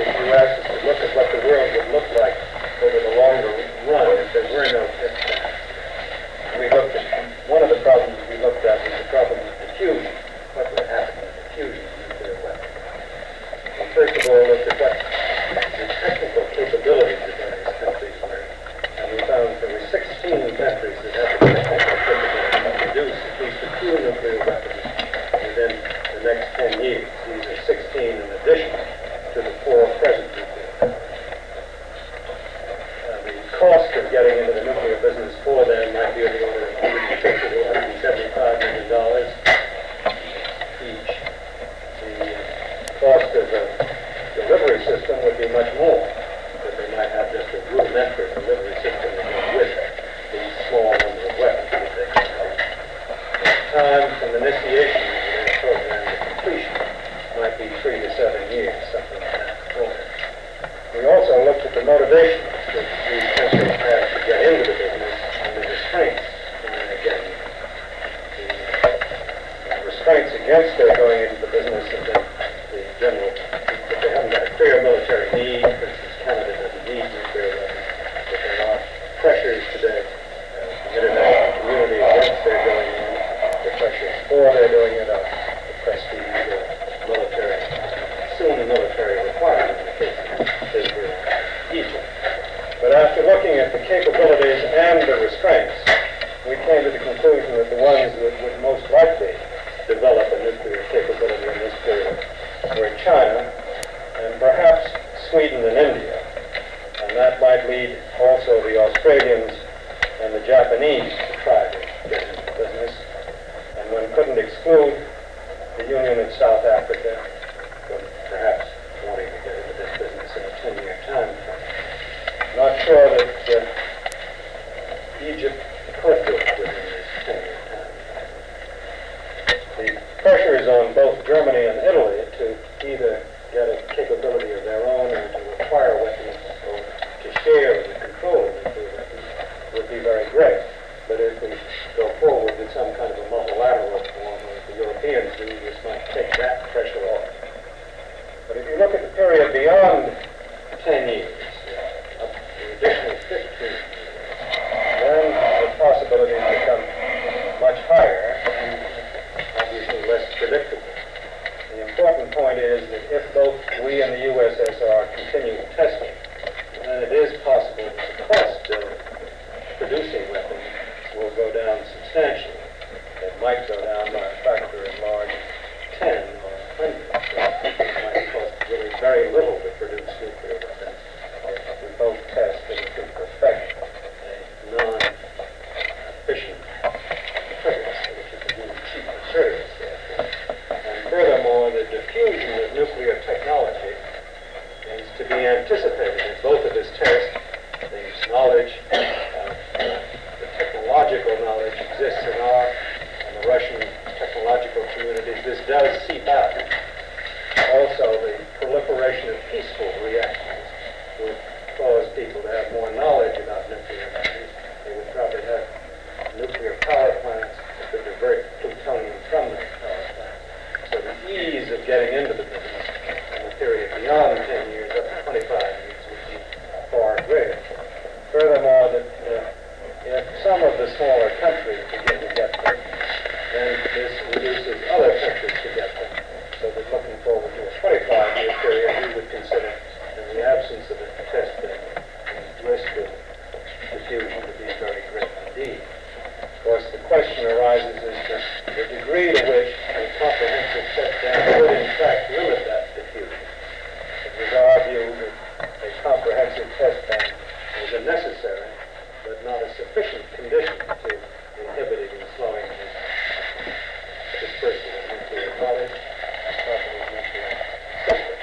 if you asked us to look at what the world would look like over the longer run if there were no test bans. We looked at, one of the problems we looked at was the problem of diffusion. What would happen to diffusion of nuclear weapons? We first of all looked at what the technical capabilities of various countries were, and we found there were 16 countries that had the technical capability to produce at least a few nuclear weapons within the next 10 years. These are 16 in addition to the 4 present nuclear weapons. The cost of getting into the nuclear business for them might be of the order of $150 to $175 million each. The cost of a delivery system would be much more, because they might have just a rudimentary delivery system that goes with these small number of weapons that they can make. The time from initiation of their program to completion might be 3 to 7 years, something like that. We also looked at the motivations that these countries have to get into the business and the restraints on getting in. The restraints against their going into the business have been the general, that they haven't got a clear military need. For instance, Canada doesn't need nuclear weapons, but there are pressures today, the international community against their going in, the pressures for their doing it, the prestige of military, soon a military requirement in the case of Israel and Egypt. But after looking at the capabilities and the restraints, we came to the conclusion that the ones that would most likely develop a nuclear capability in this period were China and perhaps Sweden and India. And that might lead also the Australians and the Japanese to try to get into the business. And one couldn't exclude the Union in South Africa from perhaps wanting to get into this business in a 10-year time frame. Not sure that Egypt could do it within this 10-year time frame. The pressures on both Germany and Italy to either get a capability of their own or to acquire weapons or to share in the control of nuclear weapons would be very great. But if we go forward with some kind of a multilateral form, as the Europeans do, this might take that pressure off. But if you look at the period beyond 10 years, up to the additional 15 years, then the possibilities become much higher and obviously less predictable. The important point is that if both we and the USSR continue testing, then it is possible that the cost of producing weapons will go down substantially. It might go down by a factor as large as 10 or 100. So it might cost really very little to produce nuclear weapons if we both test and we can perfect a non-efficient trigger, which is a really cheap material, therefore. And furthermore, the diffusion of nuclear technology is to be anticipated in both of his tests. The knowledge, the technological knowledge exists in our and the Russian technological communities. This does seep out. Also, the proliferation of peaceful reactors would cause people to have more knowledge about nuclear weapons. They would probably have nuclear power plants that could divert plutonium from those power plants. So the ease of getting into the business in the period beyond 10 years up to 25 years would be far greater. Furthermore, that if some of the smaller countries begin to get them, then this reduces other countries to get them. So that looking forward to a 25-year period, we would consider, in the absence of a test ban, the risk of diffusion to be very great indeed. Of course, the question arises as to the degree to which a comprehensive test ban would in fact limit that diffusion. It was our view that a comprehensive test ban was a necessary but not a sufficient condition to inhibiting and slowing the dispersal of nuclear knowledge and property of nuclear systems.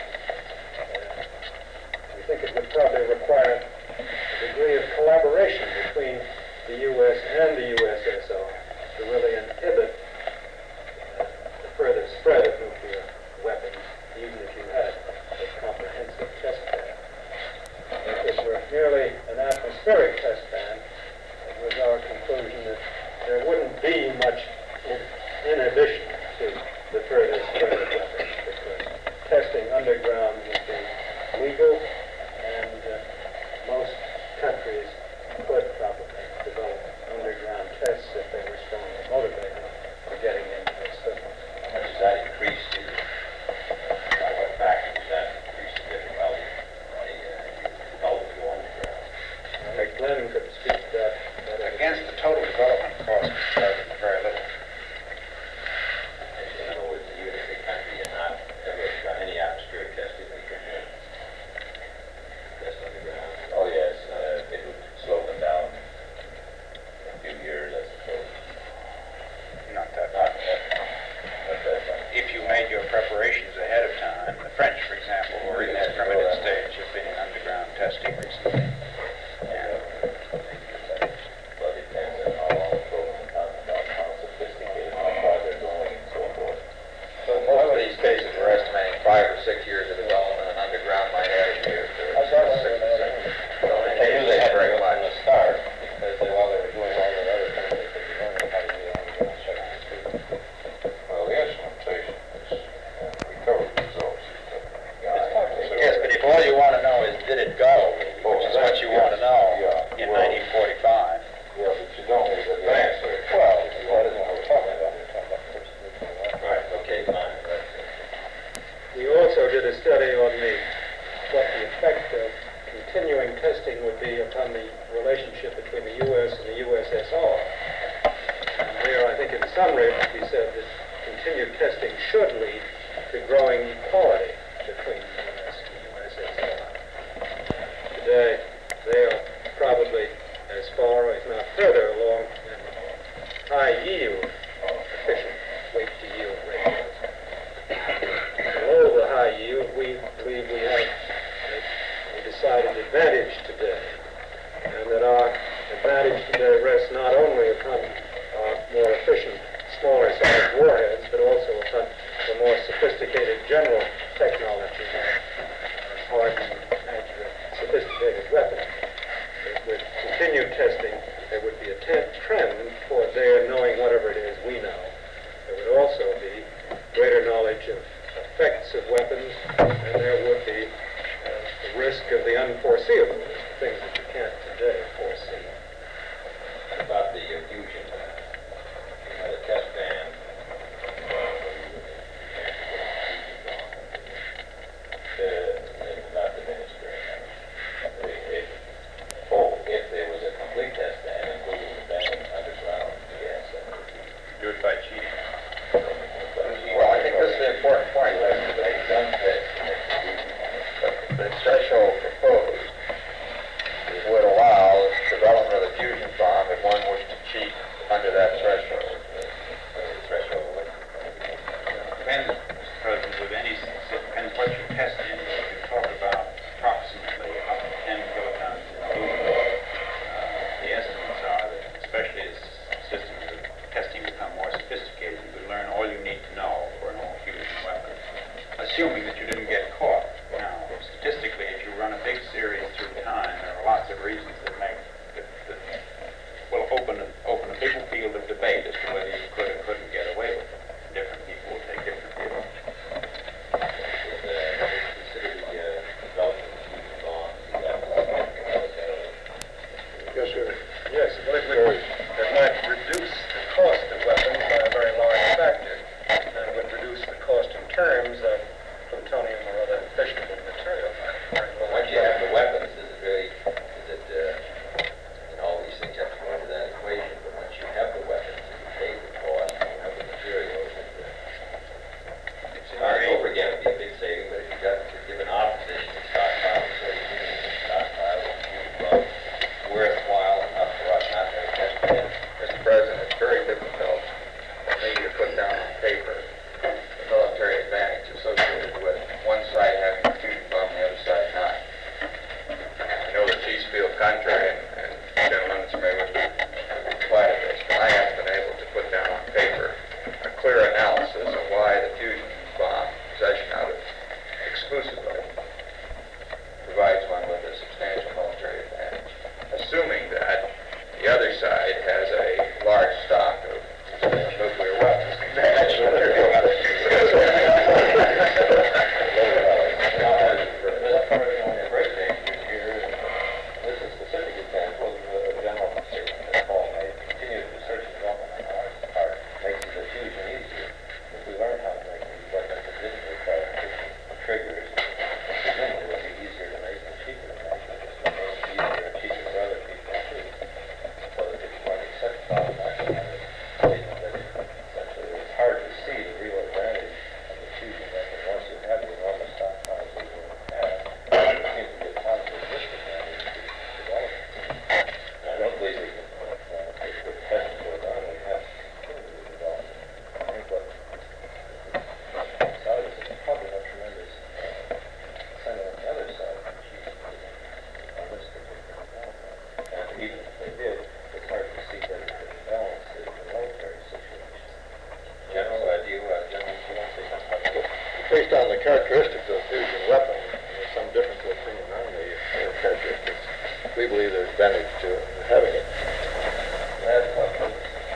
We think it would probably require a degree of collaboration between the U.S. and the USSR to really inhibit the further spread of nuclear weapons, even if you had a comprehensive test ban. If it were merely an atmospheric test ban, it was our conclusion that there wouldn't be much inhibition to the further spread of weapons, because testing underground would be legal, and most countries could probably develop underground tests if they were strongly motivated for getting into those systems. How does that increase the, by what factor does that increase the difficulty on the developing underground? I think Glenn could speak to that. Against the total development cost, it's very little. In other words, even if the country had not ever done any atmospheric testing, they could test underground. Oh yes, it would slow them down a few years, I suppose. Not that much. If you made your preparations ahead of time, the French, for example, were in that primitive stage of being underground testing recently. Well, it depends on how long the program comes, about how sophisticated, how far they're going, and so forth. So most of these cases, we're estimating 5 or 6 years of development, and underground might add a year to it. They usually had very from much. the start, because while they were doing all the other things, they could be learning how to use underground shutdowns too. Well, the instrumentation is recovered results. Yes, but if all you want to know is did it go, which is what you want to know in 1945. Yeah, but you don't need to advance it. Well, that isn't what we're talking about. We're talking about first nuclear weapons. Right, okay, fine. We also did a study on what the effect of continuing testing would be upon the relationship between the U.S. and the USSR. And there, I think in summary, we said that continued testing should lead to growing equality between the U.S. and the USSR. Today, they are probably as far, if not further along, in high yield, efficient weight-to-yield ratios. Below the high yield, we believe we have a decided advantage today, and that our advantage today rests not only upon our more efficient, smaller-sized warheads, but also upon the more sophisticated general technology, hardened, accurate, sophisticated weapons. With continued testing, there would be a trend toward their knowing whatever it is we know. There would also be greater knowledge of effects of weapons, and there would be the risk of the unforeseeable, things that you can't today foresee. About the fusion, you had a test ban. Not diminished very much. If there was a complete test ban, including the ban underground, yes. Do it by cheating. Well, I think this is the important point. They've done this. The threshold proposed would allow development of the fusion bomb if one wished to cheat under that threshold. Depends, Mr. President, with any, depends what you're testing. You can talk about approximately up to 10 kilotons in movement. The estimates are that, especially as systems of testing become more sophisticated, you would learn all you need to know for an all-fusion weapon, assuming that you didn't get caught. Now, statistically, if you run a big series through time, there are lots of reasons that will open a big field of debate as to whether you could or couldn't get away with it. Different people will take different views. Consider the development of fusion bombs. Yes, sir. Yes, that might reduce the cost of weapons by a very large factor, and would reduce the cost in terms of plutonium or other fissionable material by a very large Once you have the weapons, all these things have to go into that equation, but once you have the weapons, and you pay the cost, and you have the materials, over again, it'd be a big saving, but if you got to give an opposition to stockpile, so you need to stockpile a few bucks, worthwhile enough for us not to have test ban. Mr. President, it's very difficult for me to put down on paper the military advantage associated with one side having a fusion bomb and the other side not. I know the chiefs feel contrary, and gentlemen, it's very much apply to this, but I haven't been able to put down on paper a clear analysis of why the fusion bomb possession out of exclusively provides one with a substantial military advantage, assuming that the other side has a large stock of nuclear weapons. Mr. we believe there's advantage to having it. Last question.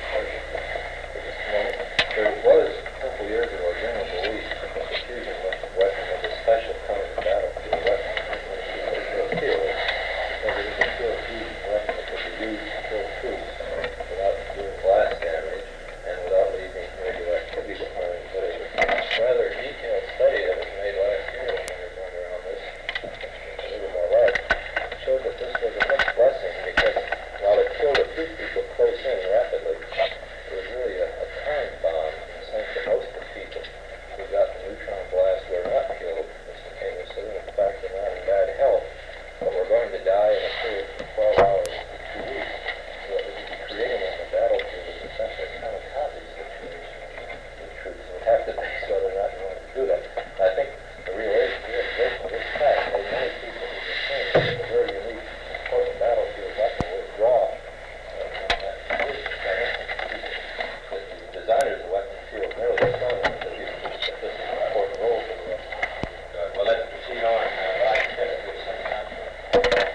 There was, a couple years ago, a general belief that the fusion weapon was a special kind of battlefield weapon. Because it was a pure fusion weapon that could be used to kill troops without doing blast damage and without leaving radioactivity behind. But it was a rather detailed study that was made last year when we were going around this, I believe it was our lab, showed that this was a mixed blessing because while it killed a few people close in rapidly, it was really a time bomb in the sense that most of the people who got the neutron blast were not killed instantaneously. In fact, they're not in bad health, but were going to die in a period of 12 hours to 2 weeks. So it would be creating on the battlefield is essentially a kamikaze situation with troops. And we have to base whether or not you want to do that. And I think the realization of this fact made many people who were saying that it's a very unique, important battlefield weapon withdraw from that position. So I don't think that the designers of the weapon feel nearly as strongly that this is an important role for the weapon. Well, let's proceed on. I can give some time.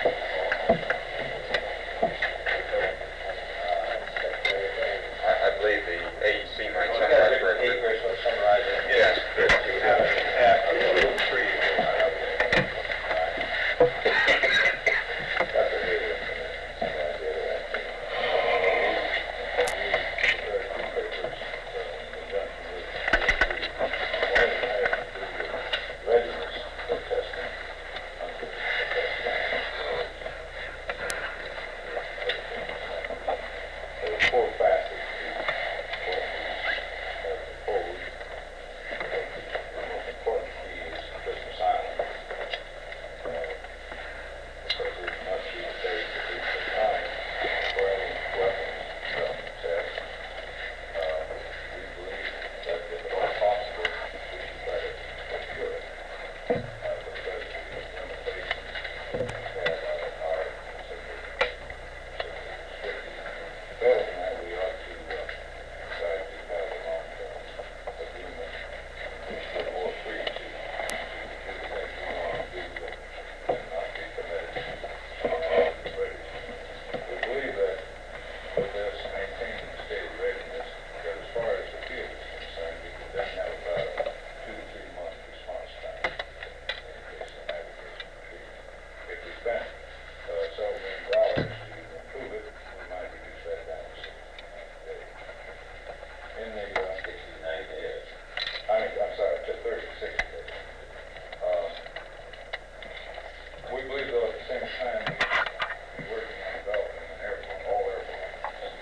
I believe the AEC might We've got a summarize different correctly. paper, so summarize it. Yes, Chris, you Have have a it. tab, a little tree. That's a good one. Some idea of that. There are two papers, in conjunction with the, one has to do with readiness for testing under the there are four facets to what is proposed. The most important key is Christmas Island. Because it must be safe to be designed for any weapons development test. We believe that if at all possible, we should try to procure it. Because of the limitations that are simply restricted. Better than that, we ought to try to have a long-term agreement which we're more free to do the things we want to do and not be committed to ready. We believe that with this maintaining the state of readiness, that as far as the field is concerned, we could then have about a 2 to 3 month response time in case of navigation retreat. If we spent several $1 million to improve it, we might reduce that down to 60 days. In the 60 days. I'm sorry, to 30 to 60 days. We believe, though, at the same time, we're working on developing an airplane, all airplanes.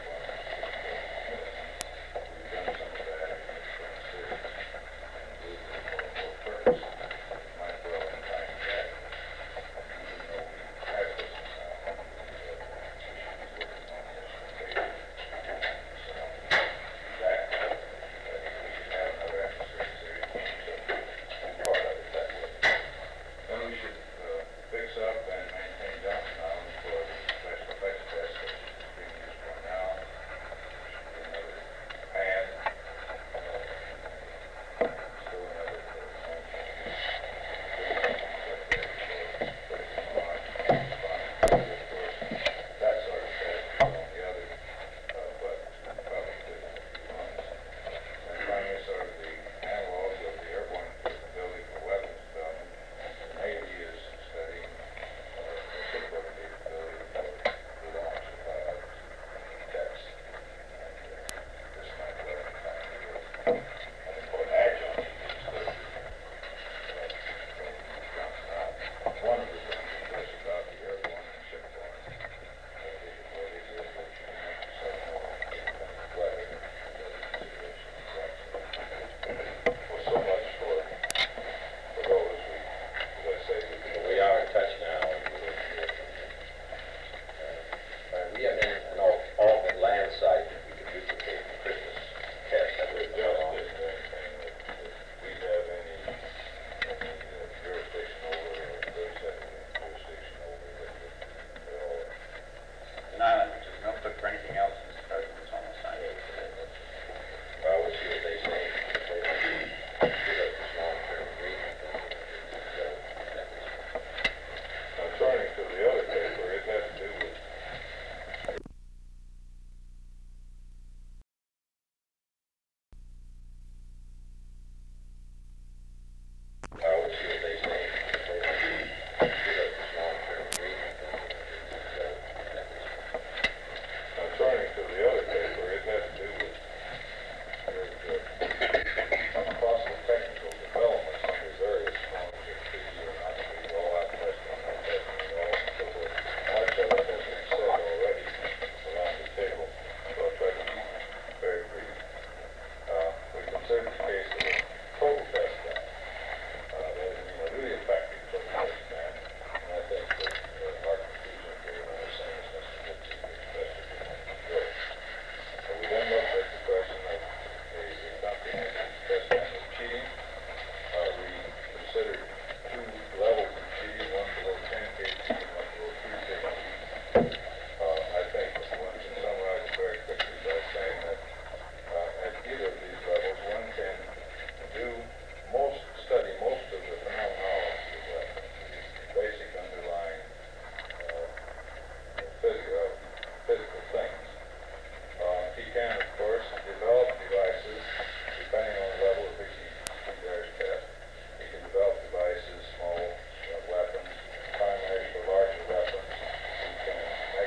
We've done some of that in the series, and believe that for more purpose, might well impact that. Even though we have Christmas Island, we should be working on the instrumentation. So, that, we should have another atmospheric series, so part of it that way. Then we should fix up and I think one can summarize it very quickly by saying that at either of these levels, one can study most of the phenomenology of weapons, the basic underlying physical things. He can, of course, develop devices depending on the level at which he dares test. He can develop devices, small weapons, primaries for larger weapons. He can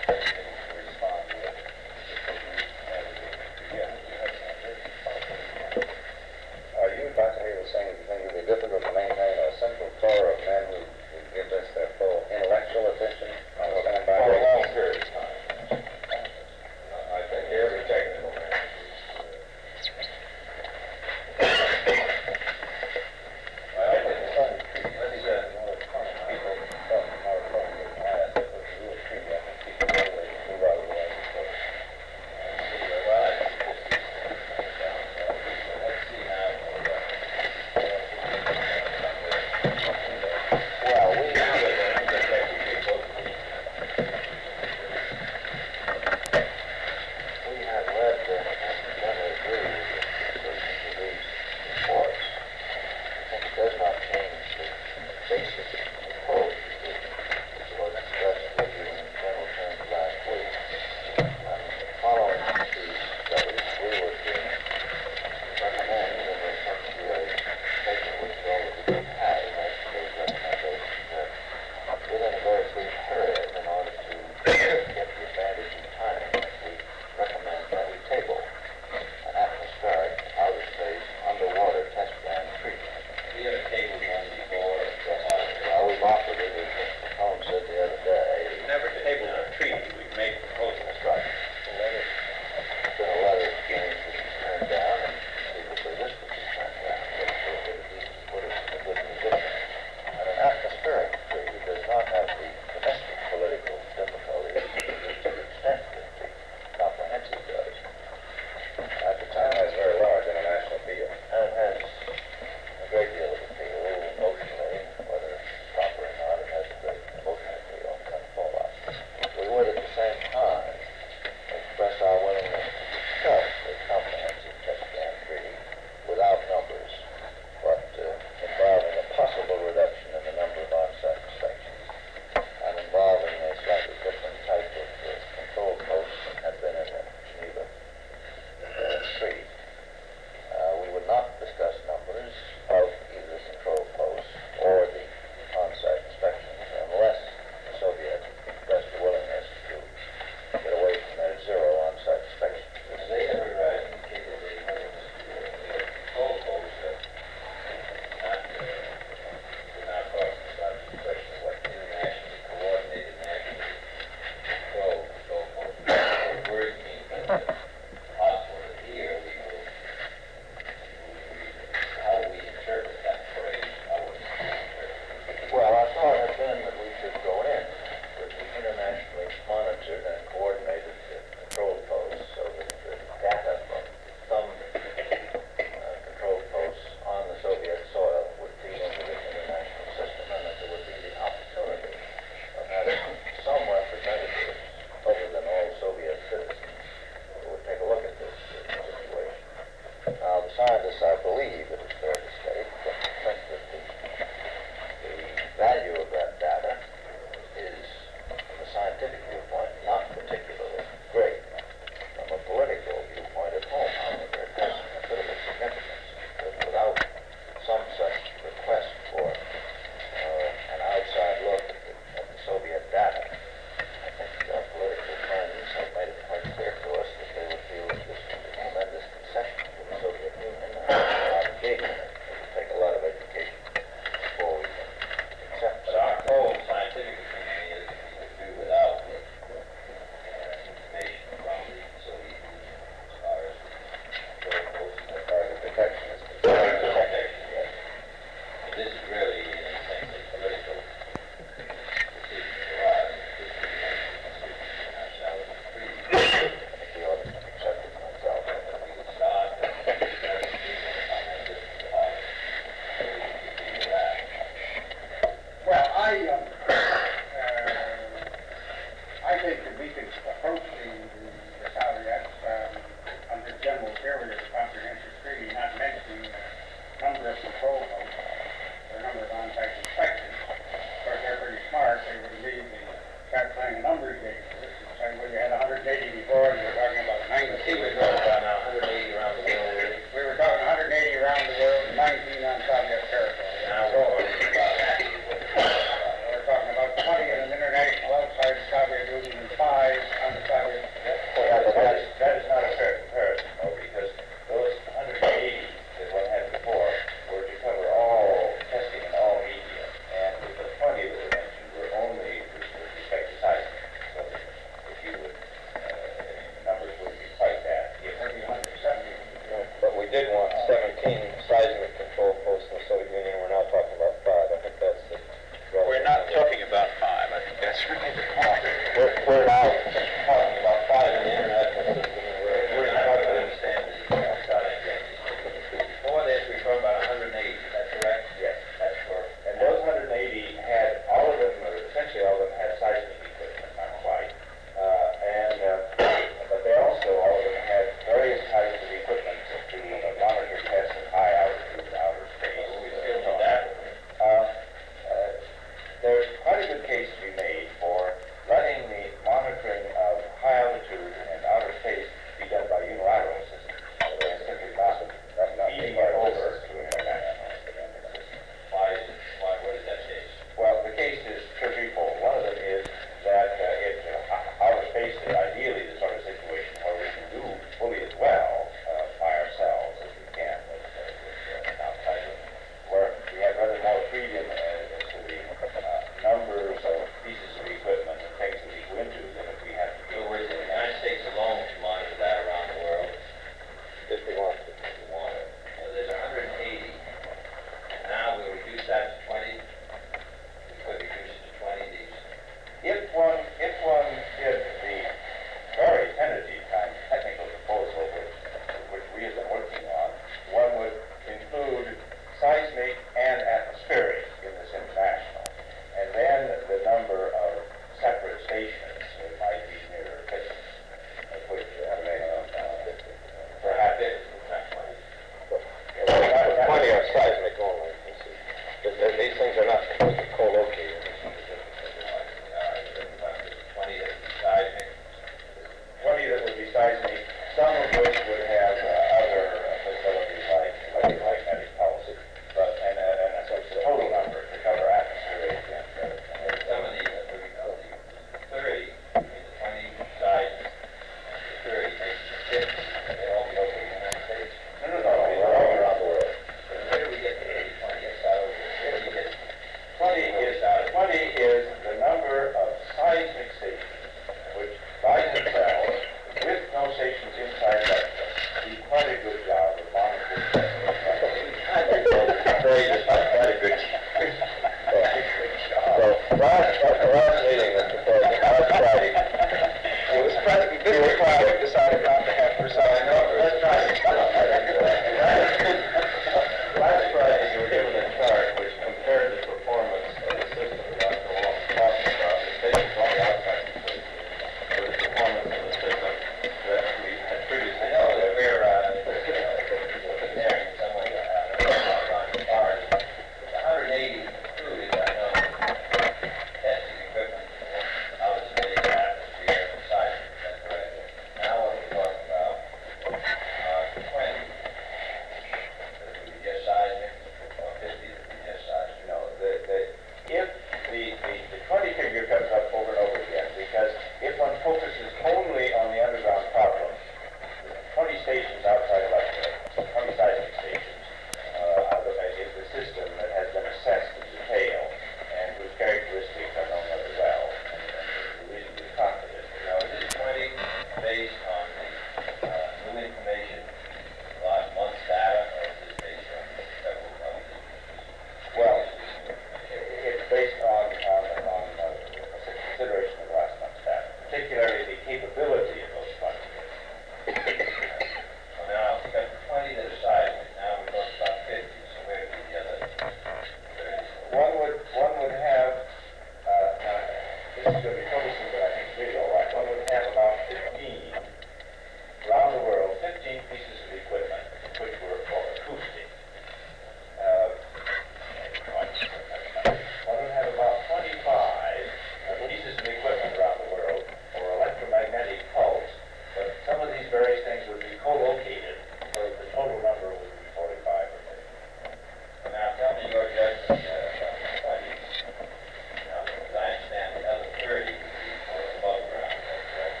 those things would be co-located, so the total number would be 45 or so. Now, tell me your judgment, buddy. Now, as I understand, the other 30 would be for above ground, is that correct?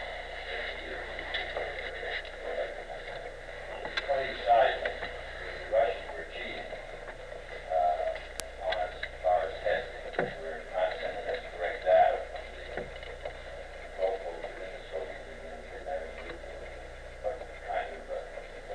What do you decide the Russians were cheating on as far as testing? We're constantly to correct that from the local within the Soviet Union, and that includes what kind of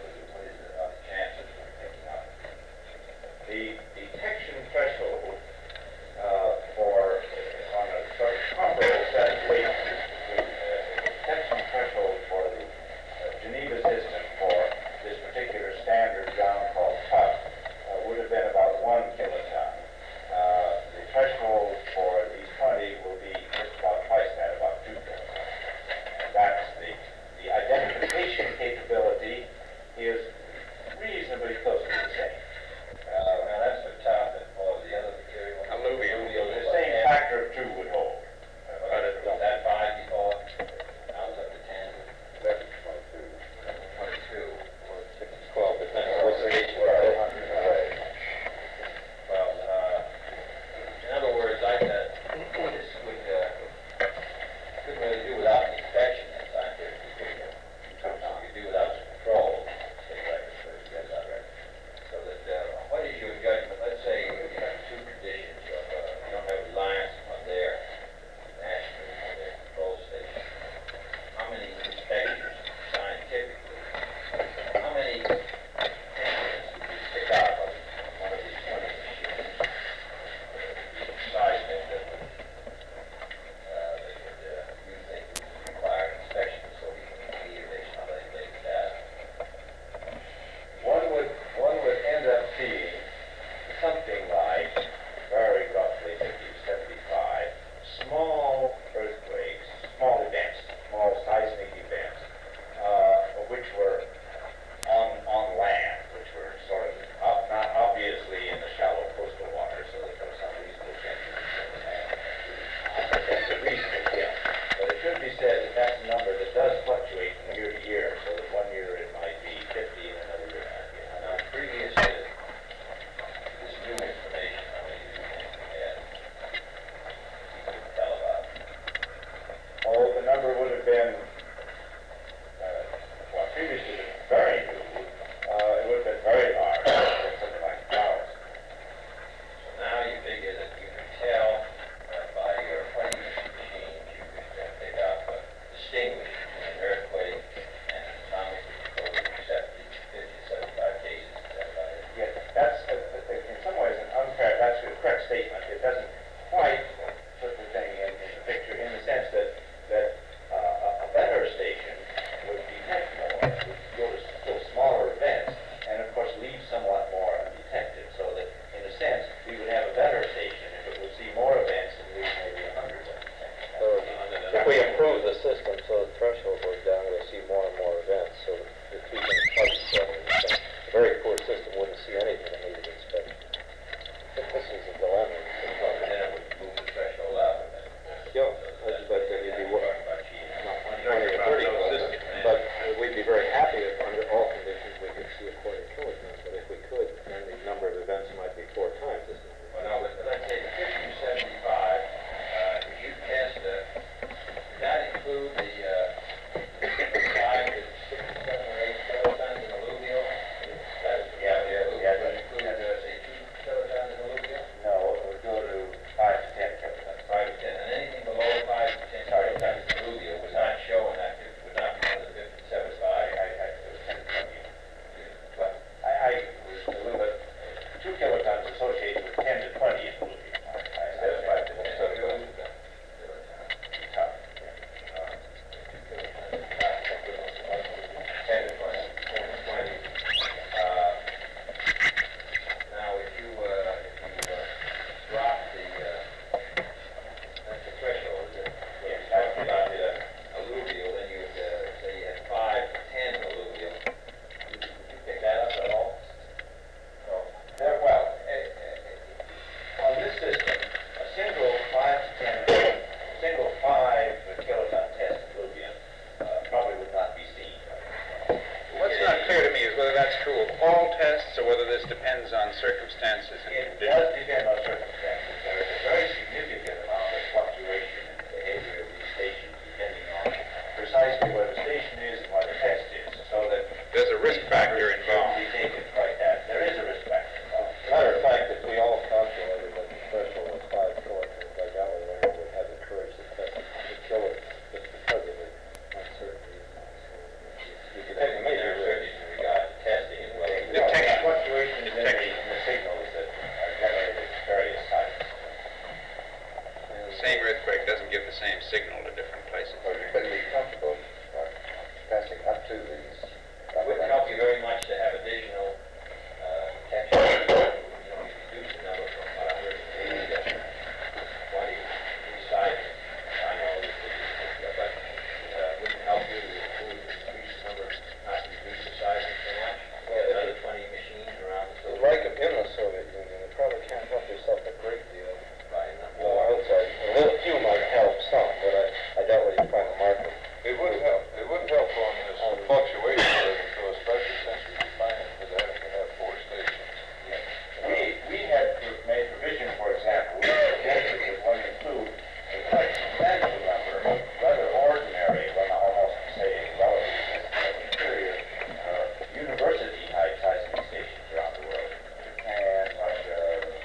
unclear to me is whether that's true of all tests or whether this depends on circumstances and It conditions. does depend on circumstances. There is a very significant amount of fluctuation in the behavior of these stations depending on precisely where the station is and where the test is, so that There's a risk factor shouldn't involved. be taken like that. There is a risk factor involved. Matter of fact, if we all calculated that the threshold was 5 kilotons, I doubt we would have the courage to test it to kill it just because of the uncertainty. You could take a major risk. in regard to testing as well. Detection. Fluctuations in Detection. the signals that are generated at various sites. The same earthquake doesn't give the same signal to different places. But you couldn't be comfortable passing up to these. It wouldn't help you very much to have additional detection. You reduce the number from 180 to 20 sites. I know this is, but wouldn't help you to increase the number, not reduce the size so much. You have another 20 machines around the building. Like in the Soviet Union, you probably can't help yourself a great deal. By enough. No, I would say a little few might help some, but I doubt where you find the market. It would help. It would help on this fluctuation rate, so especially since we define it as having to have 4 stations. We had made provision, for example, we suggested that one include a quite substantial number of rather ordinary, well, not almost say relatively inferior, university-type seismic stations around the world. Japan, Russia,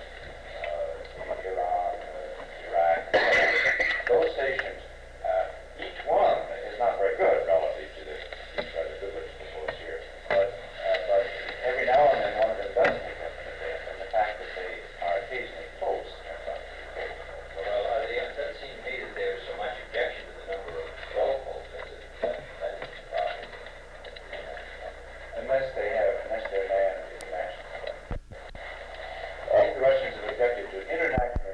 Iran, Iraq. Those stations, each one is not very good relative to these rather good ones proposed here. But every now and then one of them does pick up the bit, and the fact that they are occasionally close turns out to be good. Well, it doesn't seem to me that there's so much objection to the number of locals as that is the problem. Unless their land is national. I think the Russians have objected to international.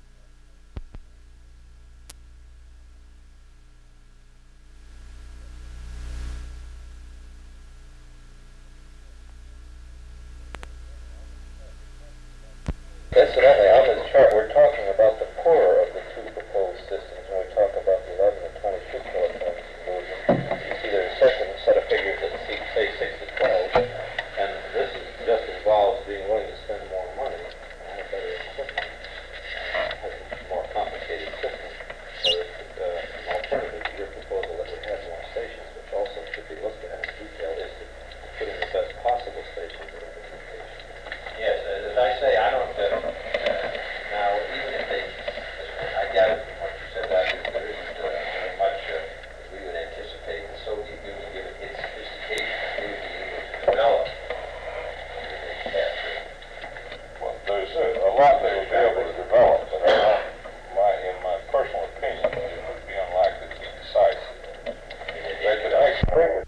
Incidentally, on this chart, we're talking about the poorer of the two proposed systems when we talk about the 11 and 22 kilotons conversion. You see there's a second set of figures that say 6 to 12, and this just involves being willing to spend more money and have better equipment. Has a more complicated system. So an alternative to your proposal that we have more stations, which also should be looked at in detail, is to put in the best possible stations at every location. Yes, as I say, I don't, now, even if they, I gather from what you said, that there isn't very much that we would anticipate the Soviet Union, given its sophistication, they would be able to develop the test. Well, there's a lot they would be able to develop, but in my personal opinion, it would be unlikely to be decisive. They could actually.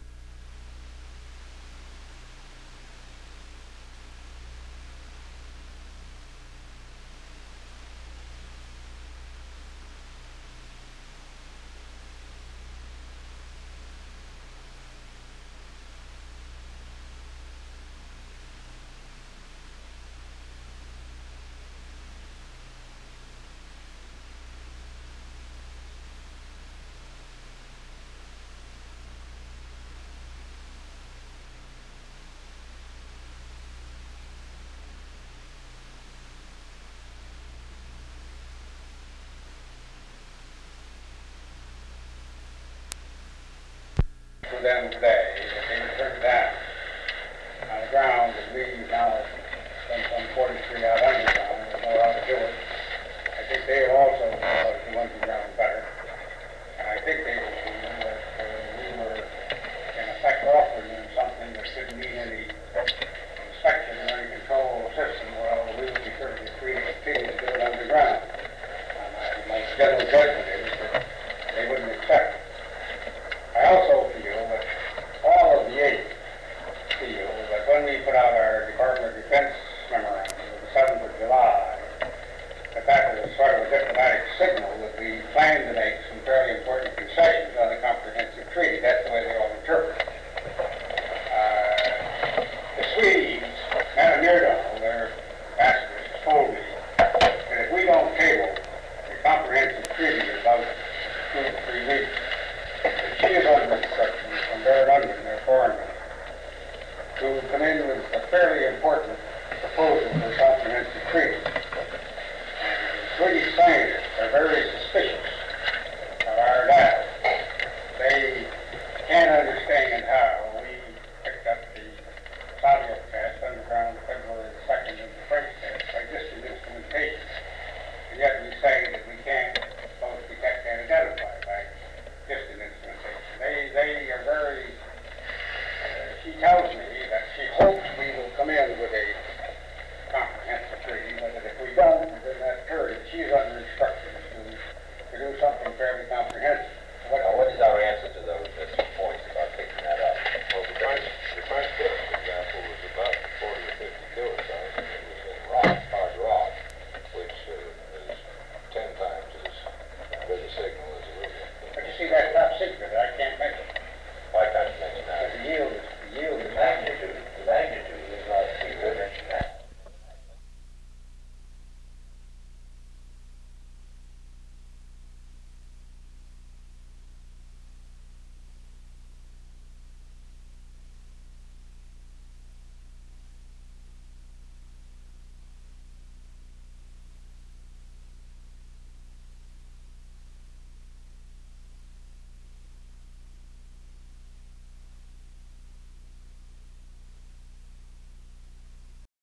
For them today, if they return down on the ground, and we now some 43 out underground, and know how to do it. I think they also know how to do underground better. And I think they will see that we were in effect offering them something that didn't need any inspection or any control system. Well, we would be perfectly free to continue to do it underground. And my general judgment is that they wouldn't accept it. I also feel that all of the 8 feel that when we put out our Department of Defense memorandum of the 7th of July, that was sort of a diplomatic signal that we plan to make some fairly important concessions on the comprehensive treaty. That's the way they all interpret it. The Swedes, Madame Myrdal, their ambassadors, told me that if we don't table the comprehensive treaty in about 2 to 3 weeks, she is under instruction from Baron London, their foreign minister, come in with a fairly important proposal for a comprehensive treaty. And Swedish scientists are very suspicious of our data. They can't understand how we picked up the Sadio test underground February 2nd and the French test by distant instrumentation. And yet we say that we can't both detect and identify by distant instrumentation. They are very, she tells me that she hopes we will come in with a comprehensive treaty, but that if we don't, within that period, she is under instructions to do something fairly comprehensive. What is